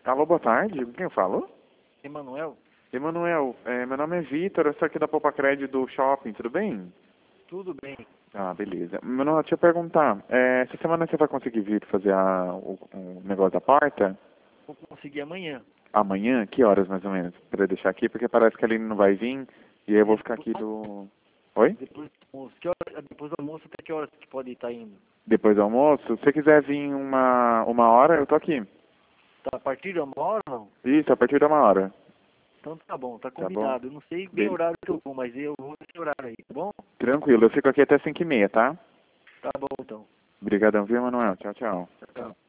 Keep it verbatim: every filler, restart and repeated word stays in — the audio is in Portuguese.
Alô, boa tarde. Com quem eu falo? Emanuel? Emanuel, é, meu nome é Vitor, eu sou aqui da Popa Crédito do Shopping, tudo bem? Tudo bem. Ah, beleza. Emanuel, deixa eu perguntar, é, essa semana você vai conseguir vir fazer a, o, o negócio da porta? Vou conseguir amanhã. Amanhã? Que horas mais ou menos? Pra eu deixar aqui, porque parece que a Aline não vai vir e aí eu vou ficar aqui do... Oi? Depois do almoço. Que hora, depois do almoço até que horas que pode estar indo? Depois do almoço? Se você quiser vir uma, uma hora, eu tô aqui. Tá a partir de uma hora ou não? Isso, a partir de uma hora. Então tá bom, tá Tá bom? combinado. Eu não sei bem o Be- horário que eu vou, mas eu vou nesse horário aí, tá bom? Tranquilo, eu fico aqui até cinco e meia, tá? Tá bom então. Obrigadão, viu, Emanuel? Tchau, tchau. Tchau.